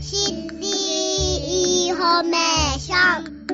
シティインフォメーション。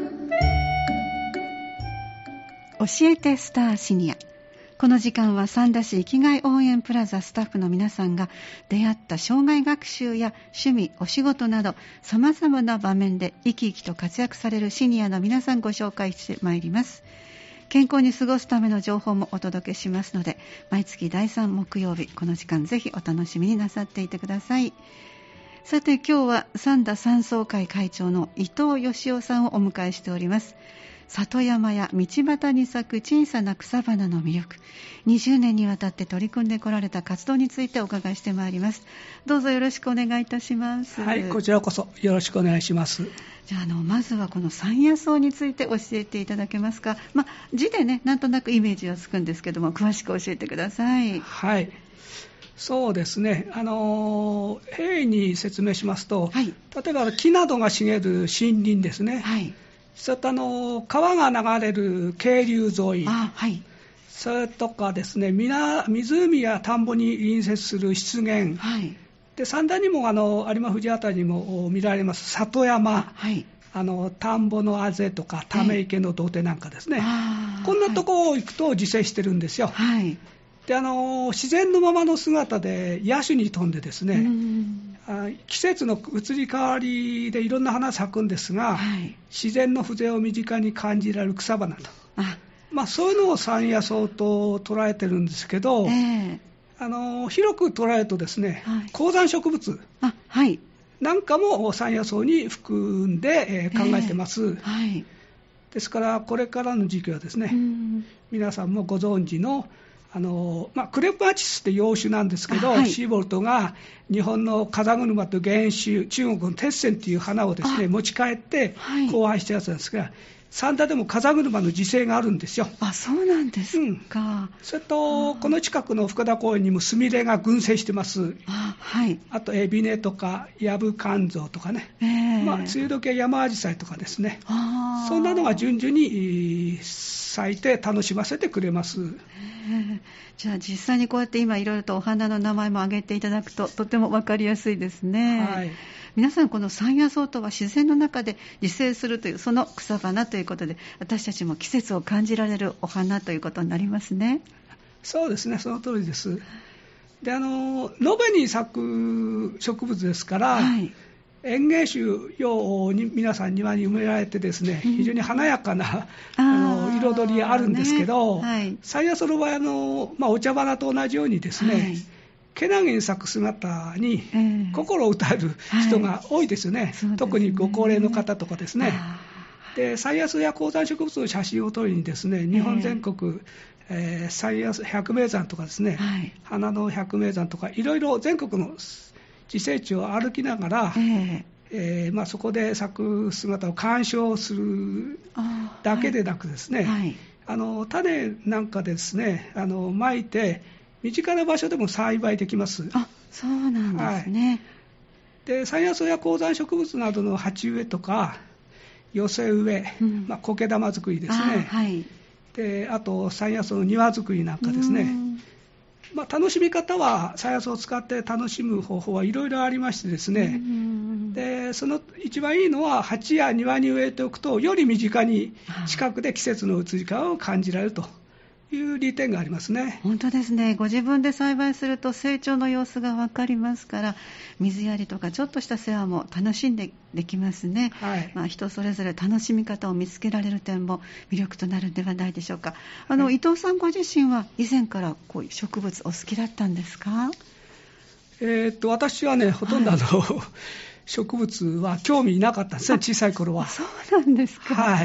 教えてスターシニア。この時間は三田市生きがい応援プラザスタッフの皆さんが出会った障害学習や趣味、お仕事など様々な場面で生き生きと活躍されるシニアの皆さんご紹介してまいります。健康に過ごすための情報もお届けしますので、毎月第3木曜日この時間ぜひお楽しみになさっていてください。さて今日は三田山荘会会長の伊藤義雄さんをお迎えしております。里山や道端に咲く小さな草花の魅力、20年にわたって取り組んでこられた活動についてお伺いしてまいります。どうぞよろしくお願いいたします。 はい、こちらこそよろしくお願いします。 じゃあ、まずはこの山野草について教えていただけますか。字でね、なんとなくイメージはつくんですけども、詳しく教えてください。 はい、そうですね、平易に説明しますと、はい、例えば木などが茂る森林ですね、はい、それと川が流れる渓流沿い、はい、それとかですね、湖や田んぼに隣接する湿原、はい、で三田にも有馬富士あたりにも見られます里山、はい、田んぼのあぜとかため池の土手なんかですね、こんなところ行くと自生してるんですよ。はい、で自然のままの姿で野種に富んでですね、季節の移り変わりでいろんな花咲くんですが、はい、自然の風情を身近に感じられる草花と、そういうのを山野草と捉えてるんですけど、広く捉えるとですね、はい、高山植物、はい、なんかも山野草に含んで、考えてます。はい、ですからこれからの時期はですね、皆さんもご存知のクレプマチスって洋種なんですけど、はい、シーボルトが日本の風車と原種、中国の鉄線という花をですね持ち帰って考案したやつなんですが、三田でも風車の自生があるんですよ。 そうなんですか。 それとこの近くの深田公園にもスミレが群生してます。はい、あとエビネとかヤブカンゾウとかね、梅雨時はヤマアジサイとかですね、そんなのが順々に咲いて楽しませてくれます。 じゃあ実際にこうやって今いろいろとお花の名前も挙げていただくととても分かりやすいですね。はい、皆さんこの山野草とは自然の中で自生するというその草花ということで、私たちも季節を感じられるお花ということになりますね。 そうですね、その通りです。で延べに咲く植物ですから、はい、園芸種用に皆さん庭に埋められてですね、非常に華やかな彩りあるんですけど、山野草の場合お茶花と同じようにですね、はい、けなげに咲く姿に心を打たれる人が多いですよね。特にご高齢の方とかですね。で山野草や高山植物の写真を撮りにですね、日本全国、山野草百名山とかですね、はい、花の百名山とかいろいろ全国の自生地を歩きながら、そこで咲く姿を鑑賞するだけでなくですね、はい、種なんかですねまいて身近な場所でも栽培できます。 そうなんですね。はい、 で山野草や高山植物などの鉢植えとか寄せ植え、苔玉作りですね。はい、であと山野草の庭作りなんかですね、楽しみ方は山野草を使って楽しむ方法はいろいろありましてですね、でその一番いいのは鉢や庭に植えておくとより身近に近くで季節の移り変わりを感じられるという利点がありますね。 本当ですね。ご自分で栽培すると成長の様子が分かりますから、水やりとかちょっとした世話も楽しんでできますね。はい、人それぞれ楽しみ方を見つけられる点も魅力となるのではないでしょうか。伊藤さんご自身は以前からこういう植物お好きだったんですか？ 私はねほとんど植物は興味なかったんですね、小さい頃は。 そうなんですか。はい。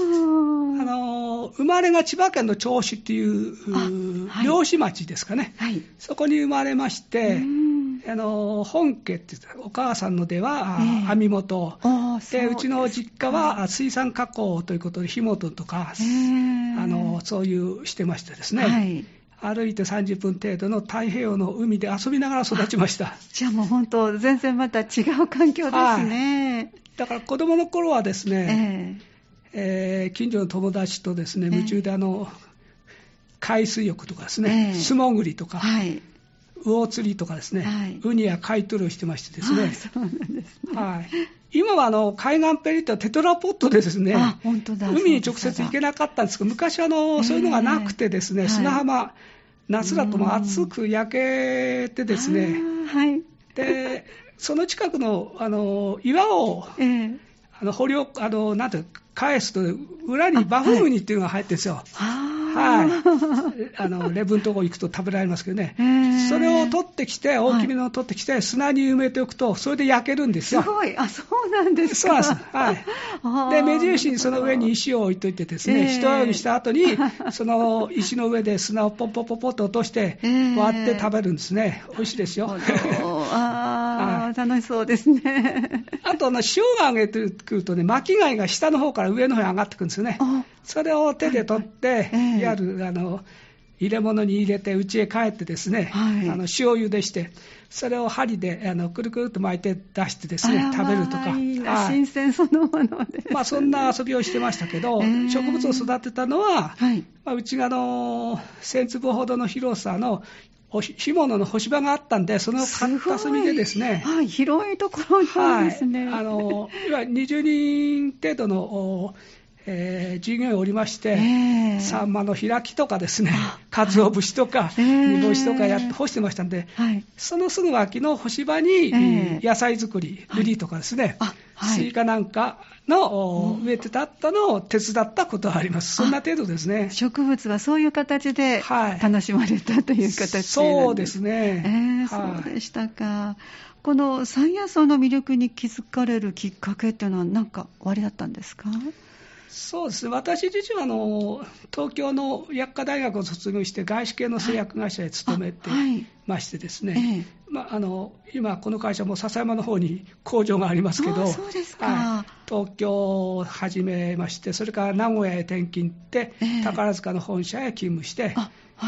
生まれが千葉県の銚子っていう漁師町ですかね、はい、そこに生まれまして、本家ってお母さんの出は網元、でうちの実家は水産加工ということで干元とか、そういうしてましてですね、はい、歩いて30分程度の太平洋の海で遊びながら育ちました。 じゃあもう本当全然また違う環境ですね。はい、 だから子供の頃はですね、近所の友達とですね夢中で海水浴とかですね、素潜りとか、はい、 魚釣りとかですね、 はい、 ウニや貝取りをしてましてですね。 そうなんですね。 はい。今は海岸ペリットテトラポットでですね、 本当だ、 海に直接行けなかったんですけど、昔はそういうのがなくてですね、砂浜、夏だとも暑く焼けてですね、 はい、 でその近くの岩を、掘りなんて返すと裏にバフンウニっていうのが入ってるんですよ。はい、礼文のところ行くと食べられますけどね、それを取ってきて、大きめのを取ってきて、砂に埋めておくと、それで焼けるんですよ。 すごい、そうなんですか。 そうなんです、はい、で目印にその上に石を置いといてですね、一泳ぎした後に、その石の上で砂をポンポンポンポンと落として、割って食べるんですね、美味しいですよ。 はい、楽しそうですね。 あと潮が上げてくるとね、巻き貝が下の方から上の方に上がってくるんですよね。それを手で取って、やる入れ物に入れて家へ帰ってですね、塩茹でして、それを針でくるくると巻いて出してですね、食べるとか。 新鮮そのもので、 そんな遊びをしてましたけど、植物を育てたのは、うちが1000坪ほどの広さの干物の干し場があったんで、その片隅でですね、 広いところなんですね。 20人程度の従業員おりまして、サンマの開きとかですね、鰹節とか煮干しとか干してましたんで、そのすぐ脇の干し場に野菜作り、ウリとかですね、スイカなんかの植えてあったのを手伝ったことはあります。そんな程度ですね。 植物はそういう形で楽しまれたという形そうですね。 そうでしたか。この山野草の魅力に気づかれるきっかけっていうのは何かおありだったんですか？ そうですね、私自身は東京の薬科大学を卒業して外資系の製薬会社へ勤めてましてですね、今この会社も笹山の方に工場がありますけど、 そうですか。 東京を始めまして、それから名古屋へ転勤って、宝塚の本社へ勤務して、で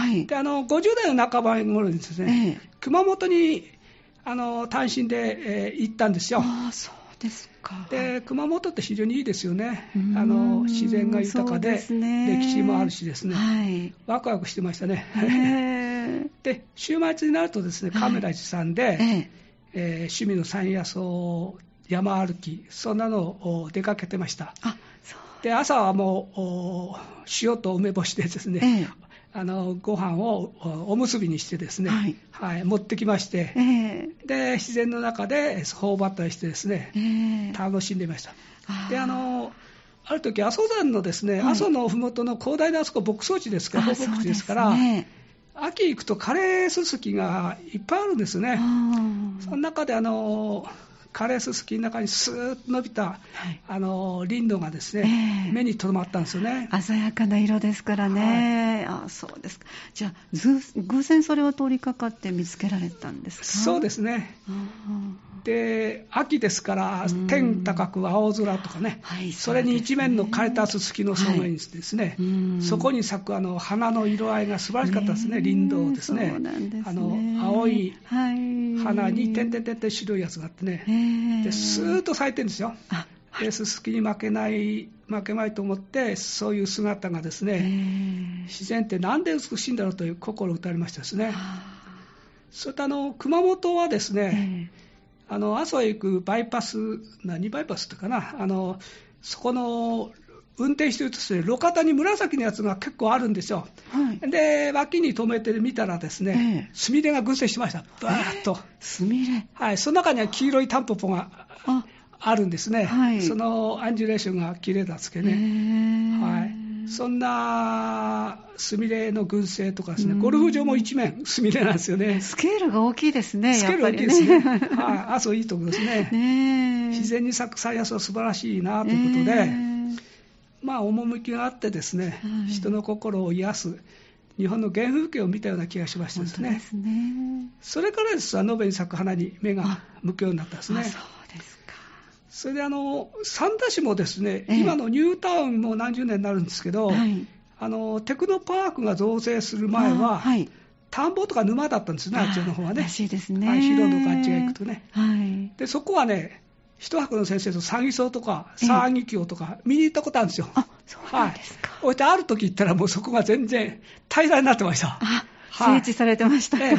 50代の半ば頃にですね、熊本に単身で行ったんですよ。 そうですか。 で熊本って非常にいいですよね。自然が豊かで、歴史もあるしですね、ワクワクしてましたね。で週末になるとですね、カメラ持参で、趣味の山野草山歩き、そんなのを出かけてました。で朝はもう塩と梅干しでですね、ご飯をおむすびにしてですね、持ってきまして、で自然の中で頬張ったりしてですね、楽しんでいました。である時阿蘇山のですね、阿蘇のふもとの広大なあそこ牧草地ですから、放牧地ですから、秋行くとカレーススキがいっぱいあるんですね。その中でカレーススキの中にスーッと伸びた、林道がですね、目に留まったんですよね。 鮮やかな色ですからね。そうですか。じゃあ偶然それを通りかかって見つけられたんですか？ そうですね。で秋ですから天高く青空とかね、それに一面の枯れたススキの草原にですね、そこに咲く花の色合いが素晴らしかったですね。林道ですね。 そうなんですね。 青い花に点々点々白いやつがあってね、でスーッと咲いてるんですよ。でススキに負けまいと思って、そういう姿がですね、自然ってなんで美しいんだろうという心を打たれましたですね。それと熊本はですね、阿蘇へ行くバイパス、何バイパスってかな、そこの運転してるとですね、路肩に紫のやつが結構あるんですよ。で脇に止めてみたらですね、スミレが群生してました。バーッとスミレ、 その中には黄色いタンポポがあるんですね。そのアンジュレーションが綺麗だつけね。そんなスミレの群生とかですね、ゴルフ場も一面スミレなんですよね。 スケールが大きいですね。 スケール大きいですね。阿蘇いいところですね。自然に咲く山野草は素晴らしいなということで、趣があってですね、人の心を癒す日本の原風景を見たような気がしましたですね。それからですわ、延べに咲く花に目が向くようになったんですね。それで三田市もですね、今のニュータウンも何十年になるんですけど、テクノパークが造成する前は、田んぼとか沼だったんですね、あっちの方はね。 らしいですね。 広野かあっちが行くとね。でそこはね、一泊の先生とサギソウとかサギキョウとか見に行ったことあるんですよ。 そうなんですか。 そしてある時行ったらもうそこが全然平らになってました。 整地されてましたか。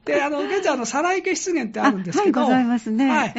で現在サライケ湿原ってあるんですけど、 はい、ございますね。 はい、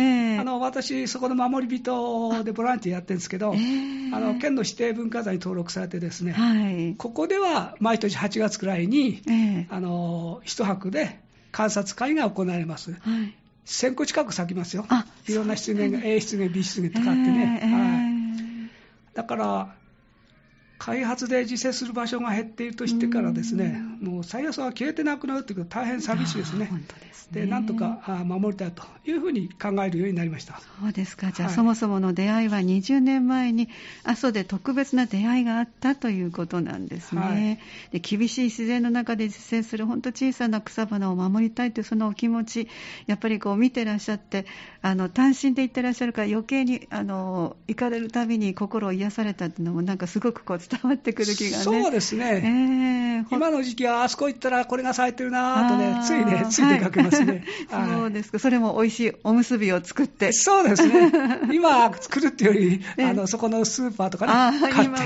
私そこの守り人でボランティアやってるんですけど、県の指定文化財に登録されてですね、はい、ここでは毎年8月くらいに、一泊で観察会が行われます。はい、1000個近く咲きますよ。いろんな湿原が A 湿原 B 湿原とかあってね、はい、だから開発で自生する場所が減っているとしてからですね、もう山野草が消えてなくなるということは大変寂しいですね。本当ですね。でなんとか守りたいというふうに考えるようになりました。 そうですか。じゃあ、はい、そもそもの出会いは20年前に阿蘇で特別な出会いがあったということなんですね。はい、で厳しい自然の中で自生する本当小さな草花を守りたいというそのお気持ち、やっぱり見てらっしゃって単身で行ってらっしゃるから余計に行かれるたびに心を癒されたというのもなんかすごく伝わってくる気がね。 そうですね、今の時期はあそこ行ったらこれが咲いてるなとね、つい出かけますね。 はい、そうですか。それも美味しいおむすびを作って。 そうですね、今作るっていうよりそこのスーパーとかね買って、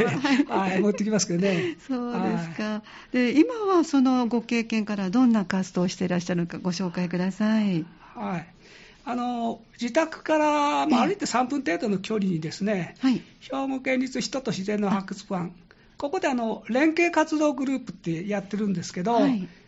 持ってきますけどね。 そうですか。で今はそのご経験からどんな活動をしていらっしゃるのかご紹介ください。 はい、自宅から歩いて3分程度の距離にですね、はい、兵庫県立人と自然の博物館、ここで連携活動グループってやってるんですけど、はい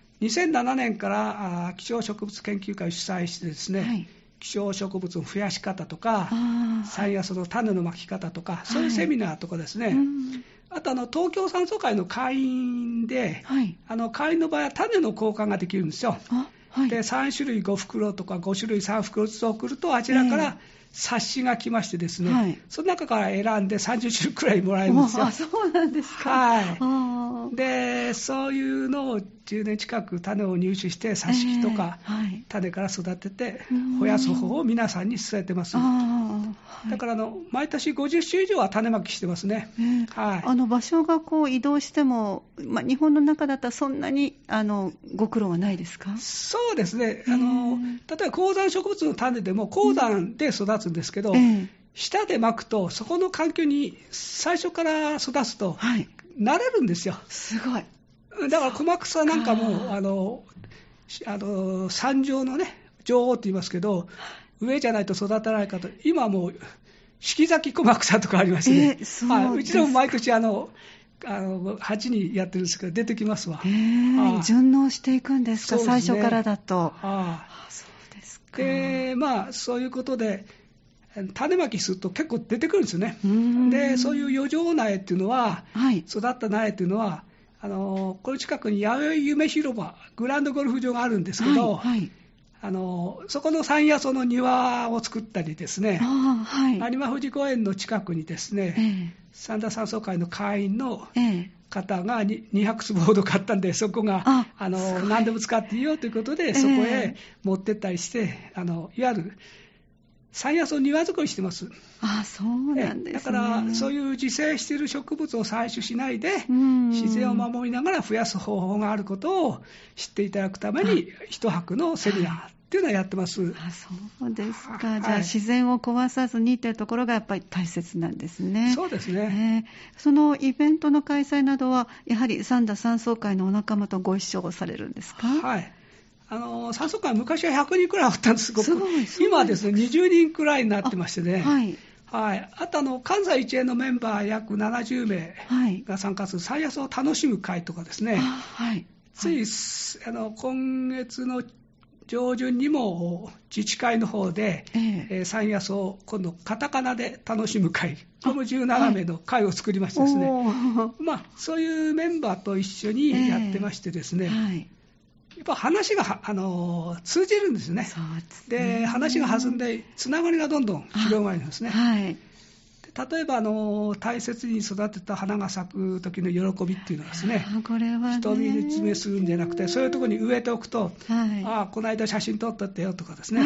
、2007年から希少植物研究会を主催してですね、はい、希少植物の増やし方とか山野草の種のまき方とか、そういうセミナーとかですね、はい、あと東京山荘会の会員で、はい、会員の場合は種の交換ができるんですよ。はい、で3種類5袋とか5種類3袋ずつ送るとあちらから冊子が来ましてですね、はい、その中から選んで30種類くらいもらえるんですよ。 そうなんですか。 はい、でそういうのを10年近く種を入手して挿し木とか、種から育てて増やす方法を皆さんに伝えてます。だから毎年50種以上は種まきしてますね。 はい、場所が移動しても、日本の中だったらそんなにご苦労はないですか？ そうですね。例えば高山植物の種でも高山で育つんですけど、下でまくとそこの環境に最初から育つと慣れるんですよ。 すごい。 だからコマクサなんかも山上のね女王って言いますけど、上じゃないと育たないかと、今もう四季咲きコマクサとかありましてね、うちでも毎年鉢にやってるんですけど出てきますわ。 順応していくんですか？そうですね、最初からだと。 そうですか。でそういうことで種まきすると結構出てくるんですよね。でそういう余剰苗っていうのは、育った苗っていうのはこの近くに弥生夢広場グランドゴルフ場があるんですけど、そこの山野草の庭を作ったりですね、有馬富士公園の近くにですね、三田山荘会の会員の方が200坪ほど買ったんで、そこが何でも使っていいよということで、そこへ持ってったりして、いわゆる山野草庭作りしてます。 そうなんですね。 だからそういう自生している植物を採取しないで自然を守りながら増やす方法があることを知っていただくために一泊のセミナーっていうのをやってます。 そうですか。じゃあ自然を壊さずにというところがやっぱり大切なんですね。 そうですね。 そのイベントの開催などはやはり三田山荘会のお仲間とご一緒されるんですか？ はい。山荘会昔は100人くらいあったんですけど、今はですね20人くらいになってましてね。あと関西一円のメンバー約70名が参加する山野草を楽しむ会とかですね、つい今月の上旬にも自治会の方で、山野草を今度カタカナで楽しむ会、これも17名の会を作りましてですね、そういうメンバーと一緒にやってましてですね、やっぱ話が通じるんですよね。で話が弾んでつながりがどんどん広がるんですね。例えば大切に育てた花が咲く時の喜びっていうのはですね、 これはね、 人見つめするんじゃなくて、そういうところに植えておくと、この間写真撮ったってよとかですね、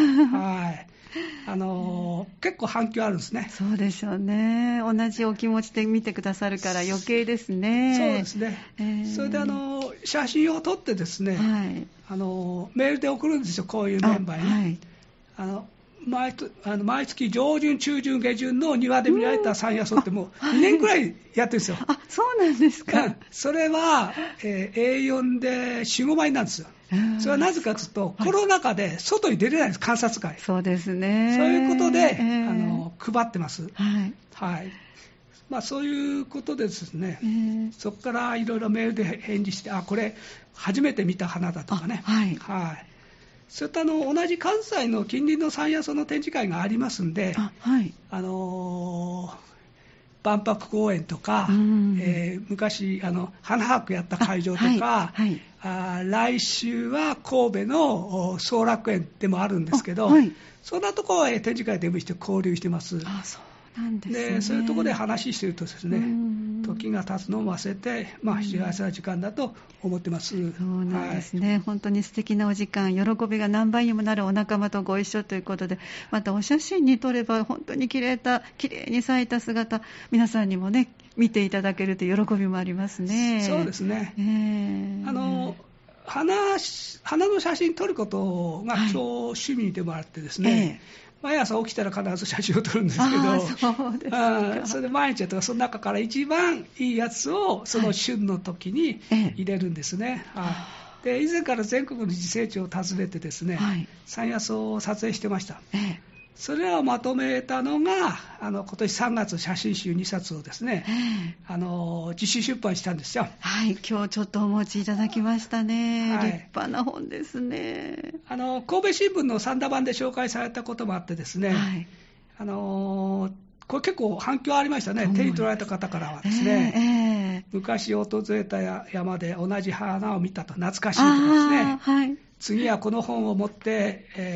結構反響あるんですね。 そうでしょうね。同じお気持ちで見てくださるから余計ですね。 そうですね。それで写真を撮ってですね、メールで送るんですよ、こういうメンバーに。毎月上旬、中旬、下旬の庭で見られた山野草ってもう2年くらいやってるんですよ。 そうなんですか。 それは、A4 で4、5枚なんですよ。 それはなぜかというと、コロナ禍で外に出れないんです、観察会。 そうですね。 そういうことで、配ってます。 はい。 そういうことでですね、そこからいろいろメールで返事して、これ初めて見た花だとかね。そういった同じ関西の近隣の山野草の展示会がありますんで、万博公園とか、昔花博やった会場とか、来週は神戸の総楽園でもあるんですけど、そんなところへ展示会でもして交流してます。そういうところで話しているとですね、時が経つのを忘れて、幸せな時間だと思ってます。 そうなんですね、本当に素敵なお時間、喜びが何倍にもなるお仲間とご一緒ということで、またお写真に撮れば本当にきれいに咲いた姿、皆さんにもね見ていただけるという喜びもありますね。 そうですね、花の写真撮ることが今日趣味でもあってですね、毎朝起きたら必ず写真を撮るんですけど、 そうですか。 それで毎日やったらその中から一番いいやつをその旬の時に入れるんですね。で以前から全国の自生地を訪ねてですね、山野草を撮影してました。それらをまとめたのが今年3月写真集2冊をですね、自主出版したんですよ。 今日ちょっとお持ちいただきましたね。立派な本ですね。 神戸新聞の三田版で紹介されたこともあってですね、これ結構反響ありましたね。手に取られた方からはですね、昔訪れた山で同じ花を見たと懐かしいとかですね、次はこの本を持って、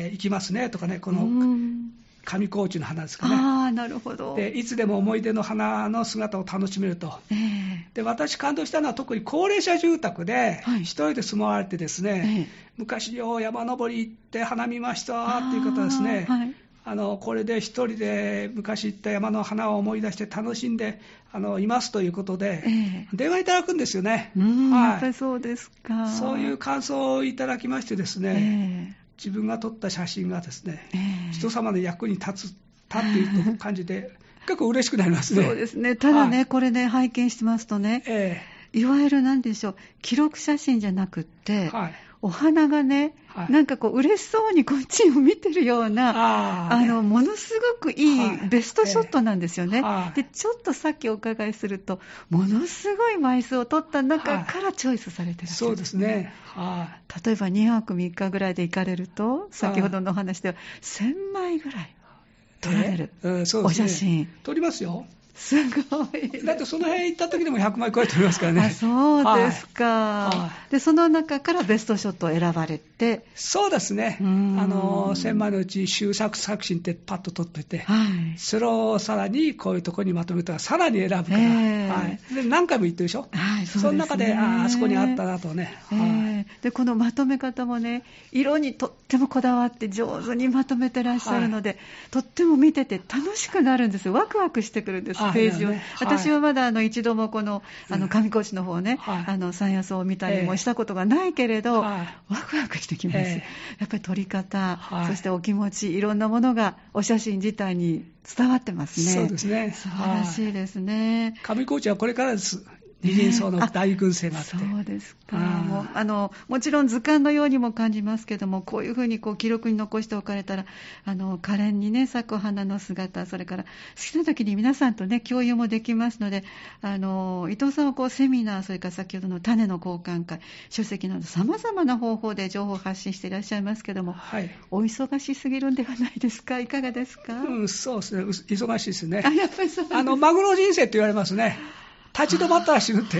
行きますねとかね、この上高地の花ですかね。 なるほど。 でいつでも思い出の花の姿を楽しめると。で私感動したのは特に高齢者住宅で一人で住まわれてですね、昔よ山登り行って花見ましたっていう方はですね、これで一人で昔行った山の花を思い出して楽しんでいますということで、電話いただくんですよね。 やっぱりそうですか。 そういう感想をいただきましてですね、自分が撮った写真がですね、人様の役に立っていると感じで結構嬉しくなりますね。 そうですね。ただね、これね拝見してますとね、いわゆる何でしょう、記録写真じゃなくって、お花がね、なんか嬉しそうにこっちを見てるような、ものすごくいいベストショットなんですよね。でちょっとさっきお伺いすると、ものすごい枚数を取った中からチョイスされてるんですね。 そうですね。 例えば2泊3日ぐらいで行かれると、先ほどのお話では1000枚ぐらい撮られる、お写真撮りますよ。 すごい。 だってその辺行った時でも100枚超えておりますからね。 そうですか。でその中からベストショットを選ばれて。 そうですね。1000枚のうち終作作品ってパッと撮ってて、それをさらにこういうところにまとめたらさらに選ぶから、で何回も言ってるでしょ。その中であそこにあったなとね。 でこのまとめ方もね、色にとってもこだわって上手にまとめてらっしゃるので、とっても見てて楽しくなるんですよ。ワクワクしてくるんです。ページを、私はまだ一度もこの上高地の方ね、山野草を見たりもしたことがないけれど、ワクワクしてきます。やっぱり撮り方、そしてお気持ち、いろんなものがお写真自体に伝わってますね。 そうですね。 素晴らしいですね。 上高地はこれからです。二輪草の大群生があって。 そうですか。もちろん図鑑のようにも感じますけども、こういうふうに記録に残しておかれたら、可憐にね咲く花の姿、それから好きな時に皆さんとね共有もできますので、伊藤さんはセミナー、それから先ほどの種の交換会、書籍などさまざまな方法で情報を発信していらっしゃいますけども、お忙しすぎるんではないですか。いかがですか。 そうですね。忙しいですね。 やっぱりそうです。 マグロ人生って言われますね。立ち止まったら死ぬって。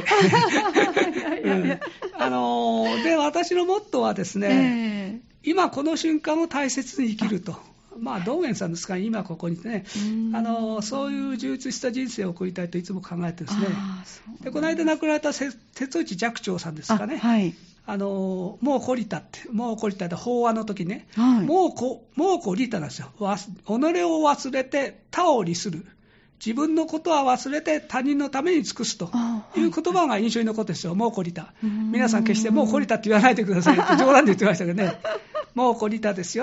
で、私のモットーはですね、今この瞬間を大切に生きると。道元さんですか、今ここにね、そういう充実した人生を送りたいといつも考えてですね。で、この間亡くなられた瀬戸内寂聴さんですかね。もう懲りたって、法話の時ね、もう懲りたなんですよ。己を忘れて他を利する。自分のことは忘れて他人のために尽くすという言葉が印象に残ってるんですよ。もう懲りた。皆さん決してもう懲りたって言わないでくださいって冗談で言ってましたけどね。もう懲りたですよと。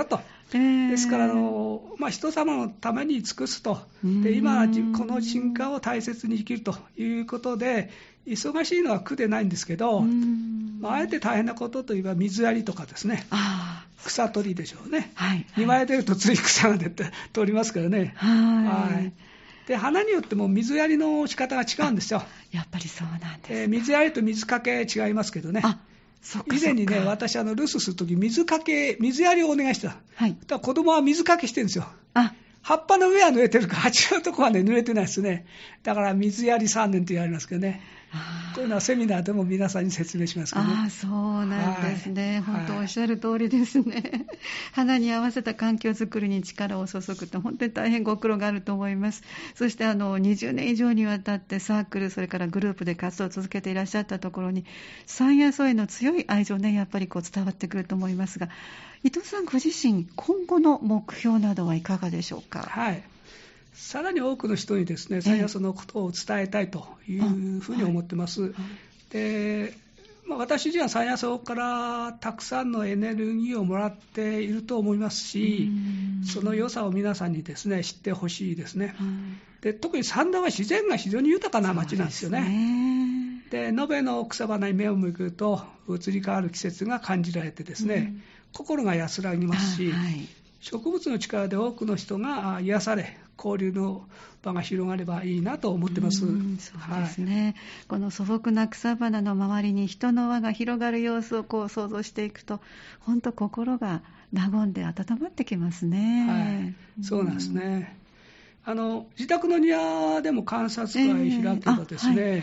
ですから人様のために尽くすと、で今この瞬間を大切に生きるということで、忙しいのは苦でないんですけど、あえて大変なことといえば水やりとかですね、草取りでしょうね。庭へ出るとつい草が出て取りますからね。で花によっても水やりの仕方が違うんですよ。 やっぱりそうなんです。 水やりと水かけ違いますけどね。以前にね、私留守するとき水やりをお願いした。だから子供は水かけしてるんですよ。葉っぱの上は濡れてるから、鉢のとこはね、濡れてないですね。だから水やり3年と言われますけどね。こういうのはセミナーでも皆さんに説明しますけどね。 そうなんですね。本当おっしゃる通りですね。花に合わせた環境づくりに力を注ぐって本当に大変ご苦労があると思います。そして20年以上にわたってサークル、それからグループで活動を続けていらっしゃったところに、山野草への強い愛情ね、やっぱり伝わってくると思いますが、伊藤さんご自身、今後の目標などはいかがでしょうか。 さらに多くの人にですね、山野草のことを伝えたいというふうに思ってます。で、私自身は山野草からたくさんのエネルギーをもらっていると思いますし、その良さを皆さんにですね、知ってほしいですね。で、特に三田は自然が非常に豊かな町なんですよね。で、延べの草花に目を向くと移り変わる季節が感じられてですね、心が安らぎますし、植物の力で多くの人が癒され、交流の場が広がればいいなと思ってます。そうですね。この素朴な草花の周りに人の輪が広がる様子を想像していくと、本当心が和んで温まってきますね。 そうなんですね。自宅の庭でも観察会開けばですね、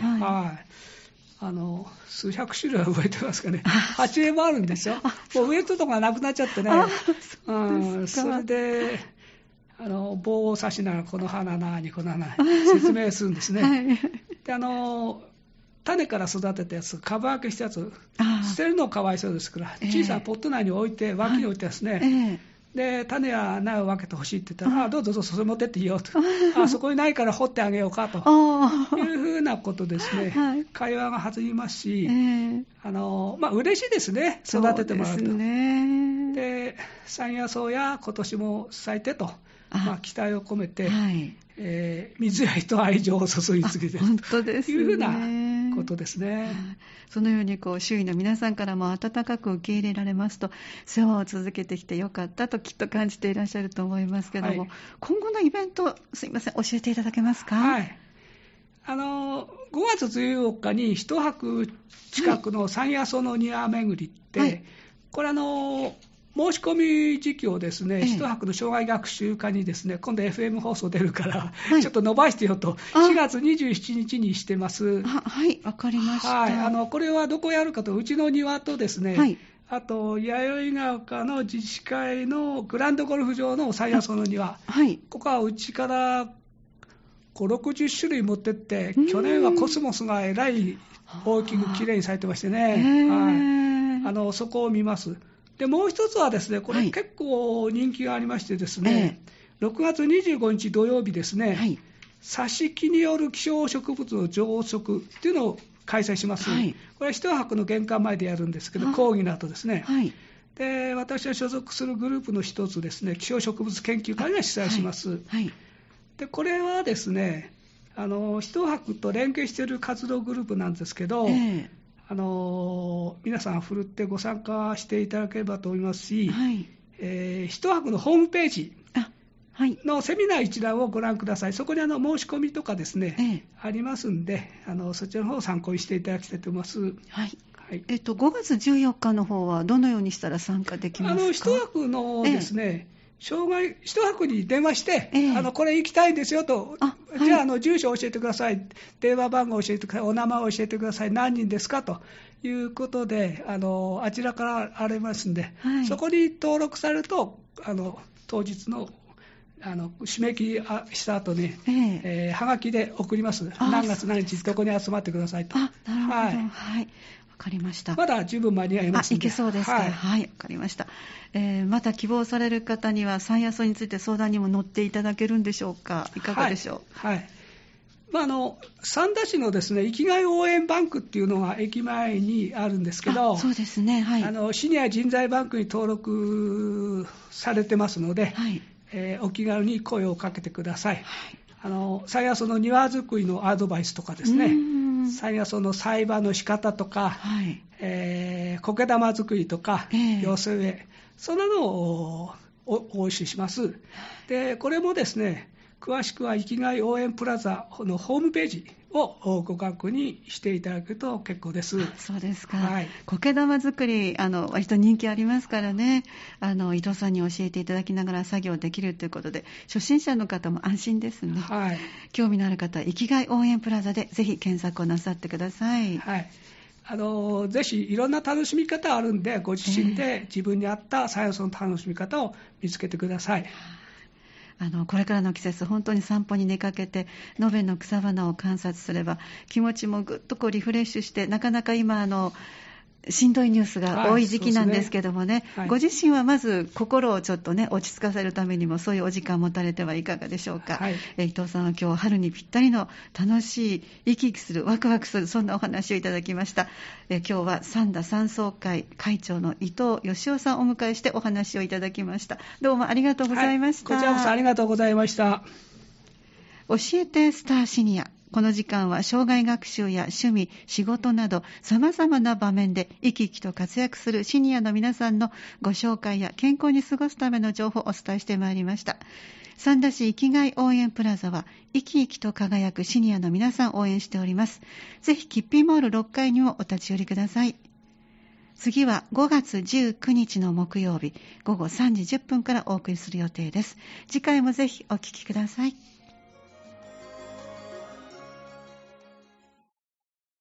数百種類は植えてますかね。鉢植えもあるんですよ。もう植えとかなくなっちゃってね。それで棒を刺しながらこの花何この花説明するんですね。で種から育てたやつ、株分けしたやつ、捨てるのかわいそうですから、小さなポット内に置いて、脇に置いてですね、で種や苗を分けてほしいって言ったら、どうぞそれ持ってっていいよと、そこにないから掘ってあげようかというふうなことですね、会話が弾みますし、嬉しいですね、育ててもらうと。で、山野草や今年も咲いてと、期待を込めて、水やりと愛情を注ぎつけているというふうなことですね。 そのように周囲の皆さんからも温かく受け入れられますと、世話を続けてきてよかったときっと感じていらっしゃると思いますけども、今後のイベント、すいません、教えていただけますか。 5月14日に一泊近くの山野草の庭巡りって、これ申し込み時期をですね、一泊の障害学習課にですね、今度 FM 放送出るから、ちょっと伸ばしてよと、4月27日にしてます。 わかりました。 これはどこやるかと、うちの庭とですね、あと弥生ヶ丘の自治会のグランドゴルフ場の山野草の庭、ここはうちから5、60種類持ってって、去年はコスモスがえらい大きくきれいに咲いてましてね、そこを見ます。でもう一つはですね、これ結構人気がありましてですね、6月25日土曜日ですね、挿し木による希少植物の増殖っていうのを開催します。これは一泊の玄関前でやるんですけど、講義の後ですね。で、私は所属するグループの一つですね、希少植物研究会が主催します。で、これはですね、一泊と連携している活動グループなんですけど、皆さんふるってご参加していただければと思いますし、一泊のホームページのセミナー一覧をご覧ください。そこに申し込みとかですね、ありますんで、そちらの方を参考にしていただきたいと思います。5 月14日の方はどのようにしたら参加できますか。 一泊のですね、一泊に電話して、これ行きたいんですよと、じゃあ住所を教えてください、電話番号を教えてください、お名前を教えてください、何人ですかということで、あちらからありますんで、そこに登録されると、当日の締め切りした後に、はがきで送ります。何月何日どこに集まってくださいと。 なるほど、わかりました。 まだ十分間に合いますので。 いけそうですか。わかりました。また希望される方には山野草について相談にも乗っていただけるんでしょうか。いかがでしょう。 三田市のですね、生きがい応援バンクっていうのが駅前にあるんですけど、 そうですね、はい、 シニア人材バンクに登録されてますので、はい、お気軽に声をかけてください。はい、最悪その庭作りのアドバイスとかですね、最悪その栽培の仕方とか、はい、苔玉作りとか、寄せ植え、そんなのをお教えします。で、これもですね、詳しくは生きがい応援プラザのホームページをご確認していただくと結構です。 そうですか。 はい、 苔玉作り、割と人気ありますからね、伊藤さんに教えていただきながら作業できるということで、初心者の方も安心ですね。はい、興味のある方は生きがい応援プラザでぜひ検索をなさってください。 はい、ぜひいろんな楽しみ方あるんで、ご自身で自分に合ったサイエンスの楽しみ方を見つけてください。 これからの季節、本当に散歩に出かけて野辺の草花を観察すれば気持ちもぐっとリフレッシュして、なかなか今しんどいニュースが多い時期なんですけどもね、はい、ご自身はまず心をちょっとね落ち着かせるためにもそういうお時間を持たれてはいかがでしょうか。はい、伊藤さんは今日春にぴったりの楽しい生き生きするワクワクするそんなお話をいただきました。今日は三田山荘会会長の伊藤義雄さんをお迎えしてお話をいただきました。どうもありがとうございました。 はい、こちらこそありがとうございました。 教えてスターシニア、この時間は障害学習や趣味、仕事など様々な場面で生き生きと活躍するシニアの皆さんのご紹介や健康に過ごすための情報をお伝えしてまいりました。三田市生きがい応援プラザは生き生きと輝くシニアの皆さんを応援しております。ぜひキッピーモール6階にもお立ち寄りください。次は5月19日の木曜日午後3時10分からお送りする予定です。次回もぜひお聞きください。